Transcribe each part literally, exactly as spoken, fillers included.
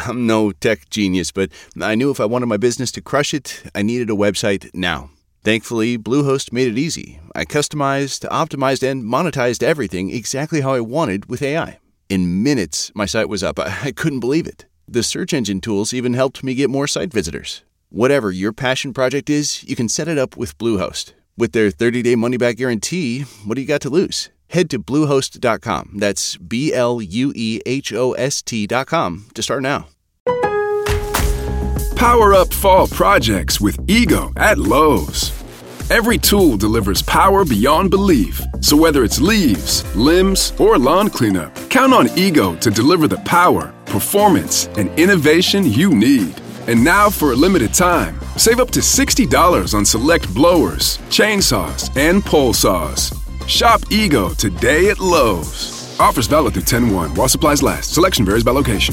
I'm no tech genius, but I knew if I wanted my business to crush it, I needed a website now. Thankfully, Bluehost made it easy. I customized, optimized, and monetized everything exactly how I wanted with A I. In minutes, my site was up. I couldn't believe it. The search engine tools even helped me get more site visitors. Whatever your passion project is, you can set it up with Bluehost. With their thirty-day money-back guarantee, what do you got to lose? Head to bluehost dot com. That's B L U E H O S T dot com to start now. Power up fall projects with Ego at Lowe's. Every tool delivers power beyond belief. So whether it's leaves, limbs, or lawn cleanup, count on Ego to deliver the power, performance, and innovation you need. And now for a limited time, save up to sixty dollars on select blowers, chainsaws, and pole saws. Shop Ego today at Lowe's. Offers valid through ten one while supplies last. Selection varies by location.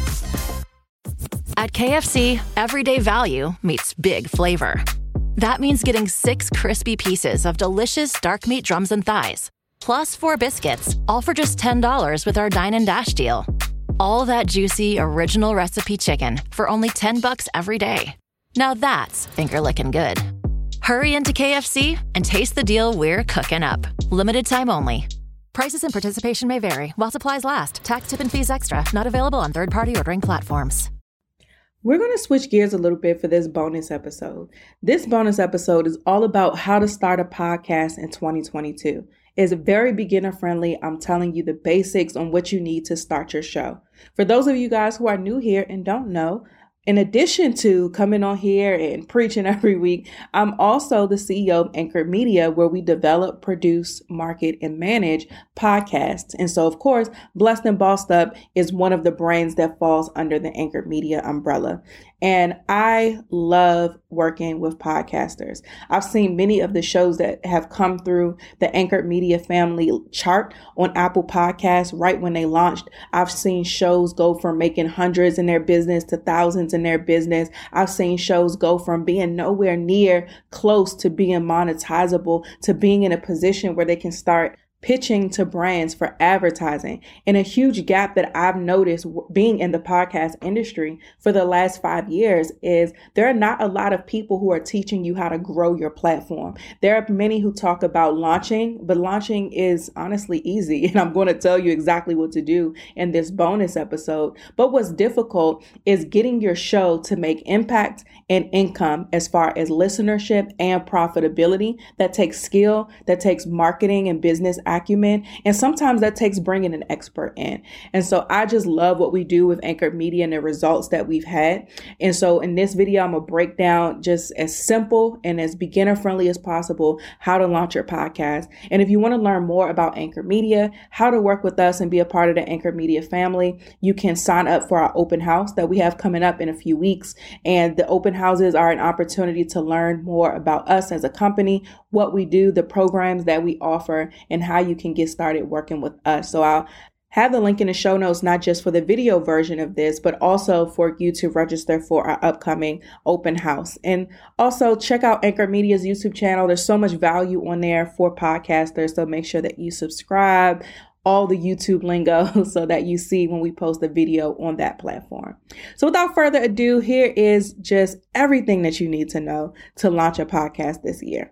At K F C, everyday value meets big flavor. That means getting six crispy pieces of delicious dark meat drums and thighs, plus four biscuits, all for just ten dollars with our Dine and Dash deal. All that juicy, original recipe chicken for only ten bucks every day. Now that's finger-licking good. Hurry into K F C and taste the deal we're cooking up. Limited time only. Prices and participation may vary while supplies last. Tax, tip, and fees extra. Not available on third-party ordering platforms. We're going to switch gears a little bit for this bonus episode. This bonus episode is all about how to start a podcast in twenty twenty-two. It's very beginner friendly. I'm telling you the basics on what you need to start your show. For those of you guys who are new here and don't know, in addition to coming on here and preaching every week, I'm also the C E O of Anchor Media, where we develop, produce, market, and manage podcasts. And so, of course, Blessed and Bossed Up is one of the brands that falls under the Anchor Media umbrella. And I love working with podcasters. I've seen many of the shows that have come through the Anchor Media family chart on Apple Podcasts right when they launched. I've seen shows go from making hundreds in their business to thousands in their business. I've seen shows go from being nowhere near close to being monetizable to being in a position where they can start pitching to brands for advertising. And a huge gap that I've noticed being in the podcast industry for the last five years is there are not a lot of people who are teaching you how to grow your platform. There are many who talk about launching, but launching is honestly easy. And I'm going to tell you exactly what to do in this bonus episode. But what's difficult is getting your show to make impact and income as far as listenership and profitability. That takes skill, that takes marketing and business acumen. And sometimes that takes bringing an expert in. And so I just love what we do with Anchor Media and the results that we've had. And so in this video, I'm going to break down just as simple and as beginner friendly as possible how to launch your podcast. And if you want to learn more about Anchor Media, how to work with us and be a part of the Anchor Media family, you can sign up for our open house that we have coming up in a few weeks. And the open houses are an opportunity to learn more about us as a company, what we do, the programs that we offer, and how you can get started working with us. So I'll have the link in the show notes, not just for the video version of this, but also for you to register for our upcoming open house. And also check out Anchor Media's YouTube channel. There's so much value on there for podcasters. So make sure that you subscribe, all the YouTube lingo so that you see when we post a video on that platform. So without further ado, here is just everything that you need to know to launch a podcast this year.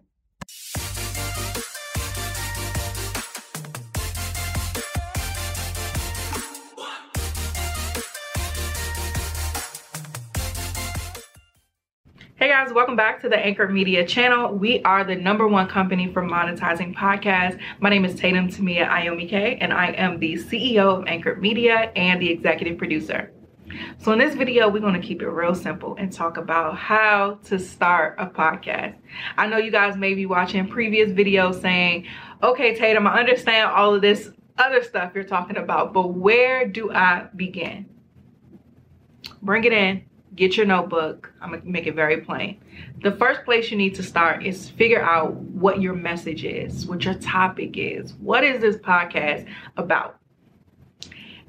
Hey guys, welcome back to the Anchor Media channel. We are the number one company for monetizing podcasts. My name is Tatum Tamia Ayomike, and I am the C E O of Anchor Media and the executive producer. So in this video, we're going to keep it real simple and talk about how to start a podcast. I know you guys may be watching previous videos saying, okay, Tatum, I understand all of this other stuff you're talking about, but where do I begin? Bring it in. Get your notebook. I'm going to make it very plain. The first place you need to start is figure out what your message is, what your topic is. What is this podcast about?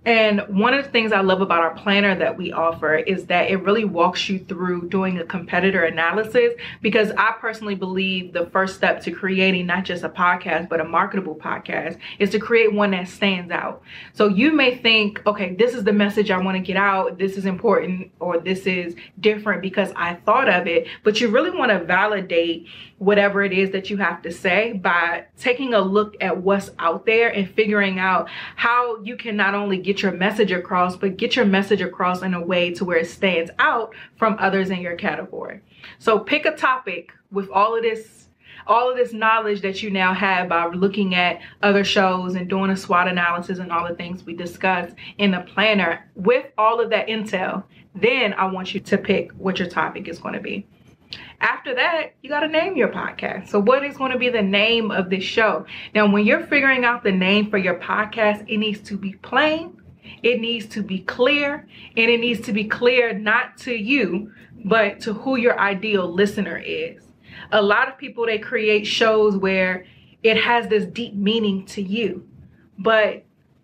And one of the things I love about our planner that we offer is that it really walks you through doing a competitor analysis, because I personally believe the first step to creating not just a podcast, but a marketable podcast is to create one that stands out. So you may think, okay, this is the message I want to get out. This is important, or this is different because I thought of it. But you really want to validate whatever it is that you have to say by taking a look at what's out there and figuring out how you can not only get your message across, but get your message across in a way to where it stands out from others in your category. So pick a topic with all of this all of this knowledge that you now have by looking at other shows and doing a SWOT analysis and all the things we discussed in the planner. With all of that intel, then I want you to pick what your topic is going to be. After that, you got to name your podcast. So what is going to be the name of this show? Now, when you're figuring out the name for your podcast, it needs to be plain, it needs to be clear, and it needs to be clear not to you, but to who your ideal listener is. A lot of people, they create shows where it has this deep meaning to you, but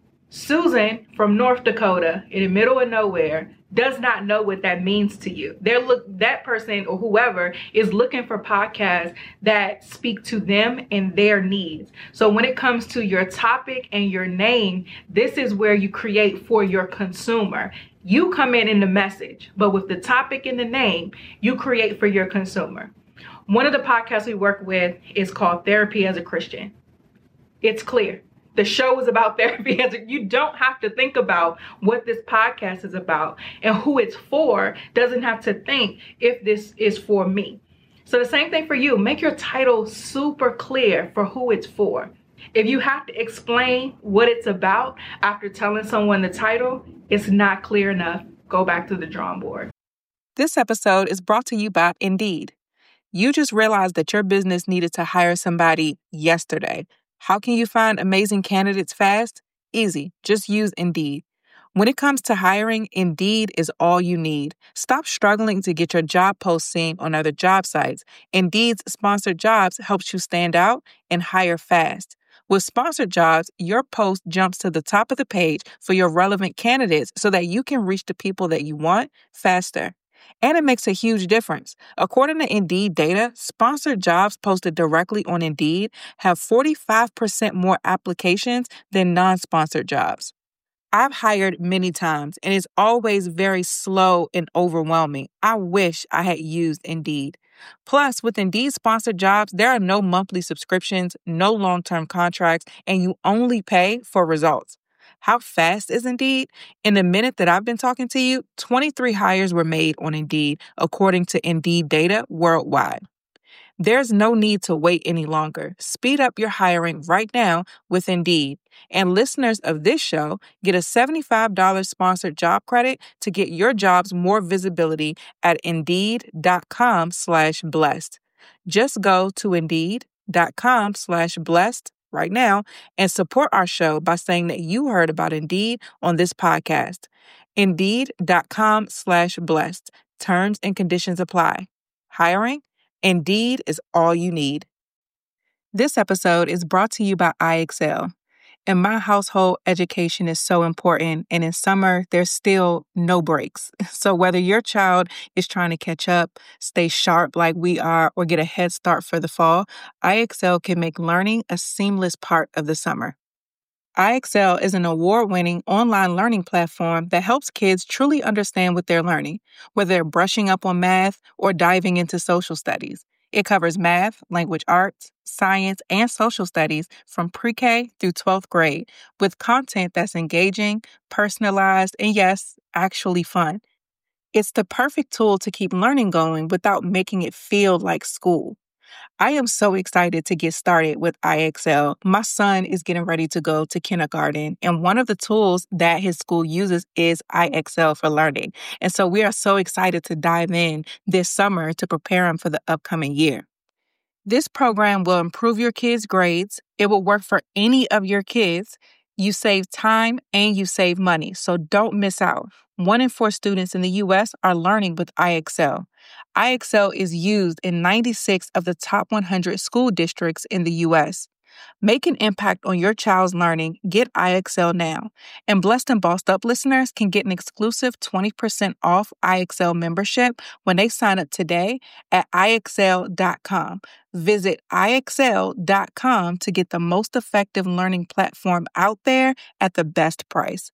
Susan from North Dakota in the middle of nowhere does not know what that means to you. They're look that person or whoever is looking for podcasts that speak to them and their needs. So when it comes to your topic and your name, this is where you create for your consumer. You come in in the message, but with the topic and the name, you create for your consumer. One of the podcasts we work with is called Therapy as a Christian. It's clear. The show is about therapy. As a, you don't have to think about what this podcast is about and who it's for. Doesn't have to think if this is for me. So the same thing for you. Make your title super clear for who it's for. If you have to explain what it's about after telling someone the title, it's not clear enough. Go back to the drawing board. This episode is brought to you by Indeed. You just realized that your business needed to hire somebody yesterday. How can you find amazing candidates fast? Easy. Just use Indeed. When it comes to hiring, Indeed is all you need. Stop struggling to get your job post seen on other job sites. Indeed's sponsored jobs helps you stand out and hire fast. With sponsored jobs, your post jumps to the top of the page for your relevant candidates so that you can reach the people that you want faster. And it makes a huge difference. According to Indeed data, sponsored jobs posted directly on Indeed have forty-five percent more applications than non-sponsored jobs. I've hired many times, and it's always very slow and overwhelming. I wish I had used Indeed. Plus, with Indeed sponsored jobs, there are no monthly subscriptions, no long-term contracts, and you only pay for results. How fast is Indeed? In the minute that I've been talking to you, twenty-three hires were made on Indeed, according to Indeed data worldwide. There's no need to wait any longer. Speed up your hiring right now with Indeed. And listeners of this show get a seventy-five dollars sponsored job credit to get your jobs more visibility at Indeed.com slash blessed. Just go to Indeed.com slash blessed right now and support our show by saying that you heard about Indeed on this podcast. Indeed.com slash blessed. Terms and conditions apply. Hiring? Indeed is all you need. This episode is brought to you by I Excel. In my household, education is so important, and in summer, there's still no breaks. So whether your child is trying to catch up, stay sharp like we are, or get a head start for the fall, I Excel can make learning a seamless part of the summer. I Excel is an award-winning online learning platform that helps kids truly understand what they're learning, whether they're brushing up on math or diving into social studies. It covers math, language arts, science, and social studies from pre-K through twelfth grade with content that's engaging, personalized, and yes, actually fun. It's the perfect tool to keep learning going without making it feel like school. I am so excited to get started with I Excel. My son is getting ready to go to kindergarten, and one of the tools that his school uses is I Excel for learning. And so we are so excited to dive in this summer to prepare him for the upcoming year. This program will improve your kids' grades. It will work for any of your kids. You save time and you save money, so don't miss out. One in four students in the U S are learning with I Excel. I Excel is used in ninety-six of the top one hundred school districts in the U S. Make an impact on your child's learning. Get I X L now. And Blessed and Bossed Up listeners can get an exclusive twenty percent off I X L membership when they sign up today at I X L dot com. Visit I X L dot com to get the most effective learning platform out there at the best price.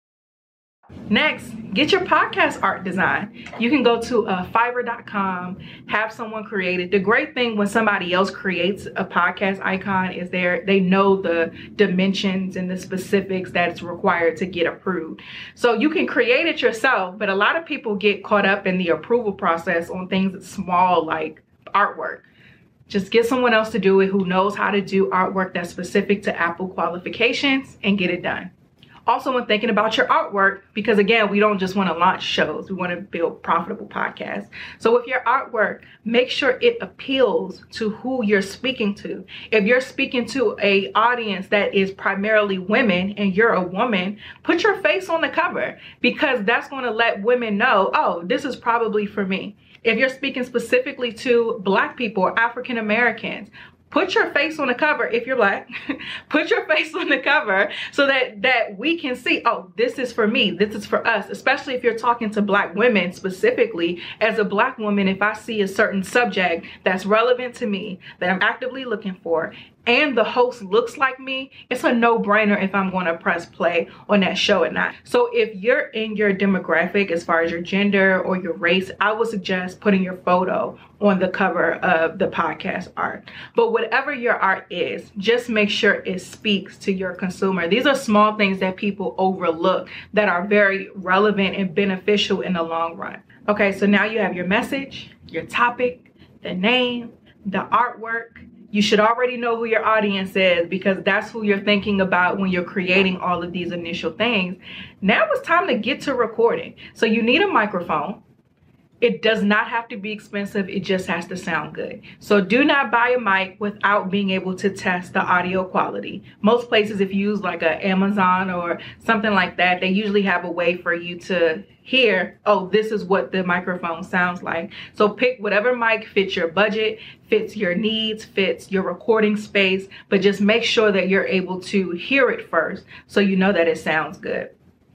Next, get your podcast art design. You can go to uh, fiverr dot com, have someone create it. The great thing when somebody else creates a podcast icon is there they know the dimensions and the specifics that's required to get approved. So you can create it yourself, but a lot of people get caught up in the approval process on things that's small like artwork. Just get someone else to do it who knows how to do artwork that's specific to Apple qualifications and get it done. Also, when thinking about your artwork, because again, we don't just want to launch shows, we want to build profitable podcasts. So with your artwork, make sure it appeals to who you're speaking to. If you're speaking to an audience that is primarily women and you're a woman, put your face on the cover, because that's going to let women know, oh, this is probably for me. If you're speaking specifically to Black people or African Americans, put your face on the cover. If you're Black, put your face on the cover so that, that we can see, oh, this is for me. This is for us, especially if you're talking to Black women specifically. As a Black woman, if I see a certain subject that's relevant to me, that I'm actively looking for, and the host looks like me, it's a no-brainer if I'm going to press play on that show or not. So if you're in your demographic as far as your gender or your race, I would suggest putting your photo on the cover of the podcast art. But whatever your art is, just make sure it speaks to your consumer. These are small things that people overlook that are very relevant and beneficial in the long run. Okay, so now you have your message, your topic, the name, the artwork. You should already know who your audience is, because that's who you're thinking about when you're creating all of these initial things. Now it's time to get to recording. So you need a microphone. It does not have to be expensive. It just has to sound good. So do not buy a mic without being able to test the audio quality. Most places, if you use like a Amazon or something like that, they usually have a way for you to hear, oh, this is what the microphone sounds like. So pick whatever mic fits your budget, fits your needs, fits your recording space, but just make sure that you're able to hear it first so you know that it sounds good.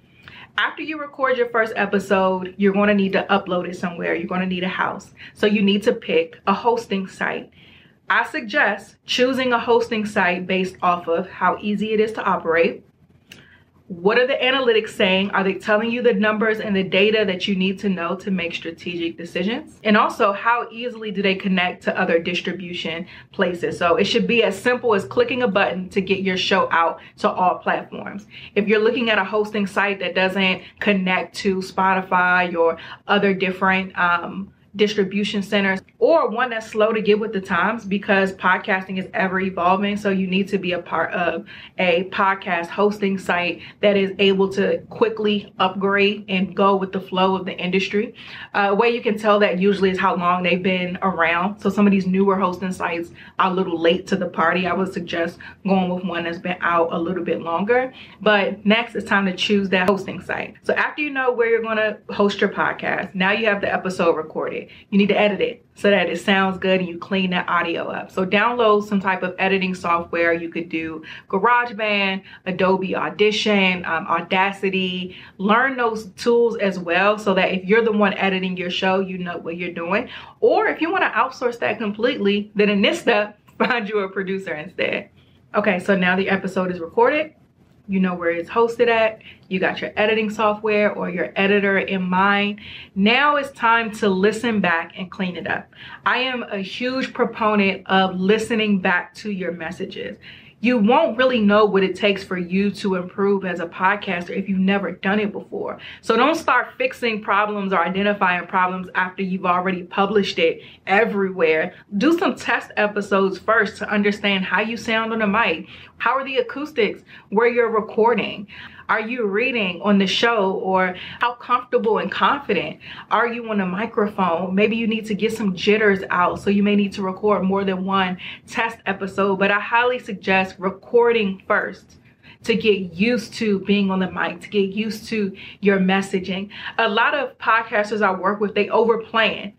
After you record your first episode, you're going to need to upload it somewhere. You're going to need a house. So you need to pick a hosting site. I suggest choosing a hosting site based off of how easy it is to operate. What are the analytics saying? Are they telling you the numbers and the data that you need to know to make strategic decisions? And also, how easily do they connect to other distribution places? So it should be as simple as clicking a button to get your show out to all platforms. If you're looking at a hosting site that doesn't connect to Spotify or other different um, distribution centers, or one that's slow to get with the times, because podcasting is ever evolving. So you need to be a part of a podcast hosting site that is able to quickly upgrade and go with the flow of the industry. Uh, a way you can tell that usually is how long they've been around. So some of these newer hosting sites are a little late to the party. I would suggest going with one that's been out a little bit longer. But next, it's time to choose that hosting site. So after you know where you're going to host your podcast, now you have the episode recorded. You need to edit it so that it sounds good and you clean that audio up. So download some type of editing software. You could do GarageBand, Adobe Audition, um, Audacity. Learn those tools as well so that if you're the one editing your show, you know what you're doing. Or if you want to outsource that completely, then in this step, find you a producer instead. Okay, so now the episode is recorded. You know where it's hosted at. You got your editing software or your editor in mind. Now it's time to listen back and clean it up. I am a huge proponent of listening back to your messages. You won't really know what it takes for you to improve as a podcaster if you've never done it before. So don't start fixing problems or identifying problems after you've already published it everywhere. Do some test episodes first to understand how you sound on the mic. How are the acoustics where you're recording? Are you reading on the show, or how comfortable and confident are you on a microphone? Maybe you need to get some jitters out, so you may need to record more than one test episode, but I highly suggest recording first to get used to being on the mic, to get used to your messaging. A lot of podcasters I work with, they overplan.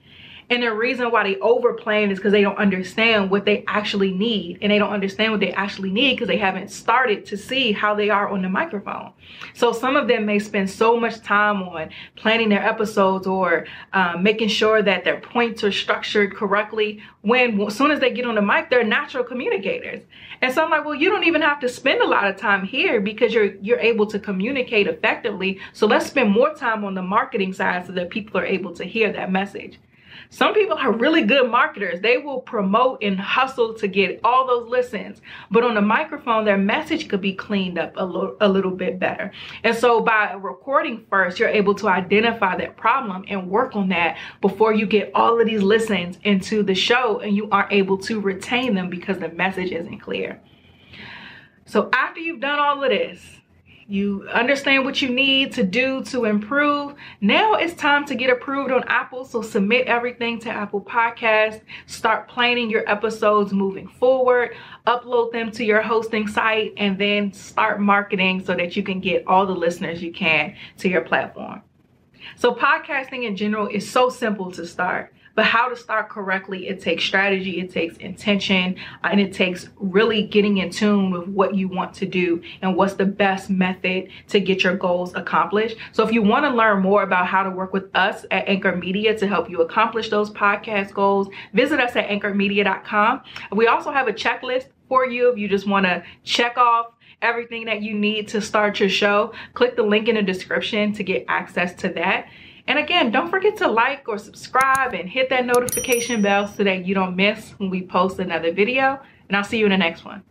And the reason why they overplan is because they don't understand what they actually need. And they don't understand what they actually need because they haven't started to see how they are on the microphone. So some of them may spend so much time on planning their episodes or um, making sure that their points are structured correctly, when as soon as they get on the mic, they're natural communicators. And so I'm like, well, you don't even have to spend a lot of time here because you're you're able to communicate effectively. So let's spend more time on the marketing side so that people are able to hear that message. Some people are really good marketers. They will promote and hustle to get all those listens. But on the microphone, their message could be cleaned up a, lo- a little bit better. And so by recording first, you're able to identify that problem and work on that before you get all of these listens into the show and you aren't able to retain them because the message isn't clear. So after you've done all of this, you understand what you need to do to improve. Now it's time to get approved on Apple. So submit everything to Apple Podcasts. Start planning your episodes moving forward. Upload them to your hosting site and then start marketing so that you can get all the listeners you can to your platform. So podcasting in general is so simple to start. But how to start correctly, it takes strategy, it takes intention, and it takes really getting in tune with what you want to do and what's the best method to get your goals accomplished. So if you want to learn more about how to work with us at Anchor Media to help you accomplish those podcast goals, visit us at anchor media dot com. We also have a checklist for you if you just want to check off everything that you need to start your show. Click the link in the description to get access to that. And again, don't forget to like or subscribe and hit that notification bell so that you don't miss when we post another video. And I'll see you in the next one.